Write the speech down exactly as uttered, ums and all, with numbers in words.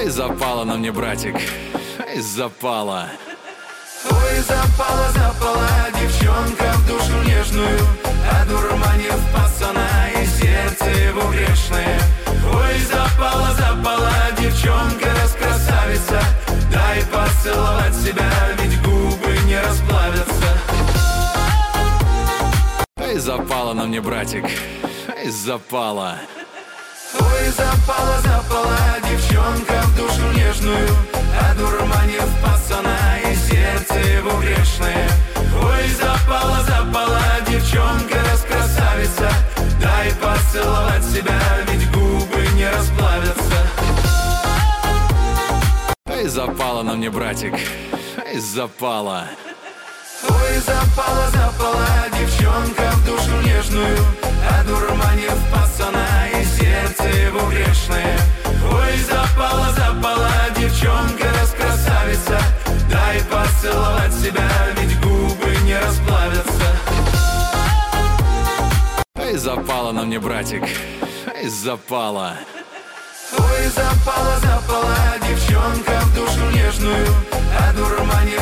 Эй, запала на мне, братик, эй, запала. Ой, запала, запала девчонка в душу нежную, одурманив пацана и сердце его грешное. Ой, запала, запала девчонка, раскрасавица, дай поцеловать себя, ведь губы не расплавятся. Эй, запала на мне, братик, эй, запала. Ой, запала, запала девчонка в душу нежную, одурманив пацана и сердце его грешное. Ой, запала, запала девчонка, раскрасавица, дай поцеловать себя, ведь губы не расплавятся. Эй, запала на мне, братик, эй, запала. Ой, запала, запала девчонка в душу нежную, одурманив пацана и сердце его грешное. Ой, запала, запала девчонка, раскрасавица, дай поцеловать себя, ведь губы не расплавятся. Эй, запала на мне, братик, эй, запала. Ой, запала, запала девчонка в душу нежную, одурманив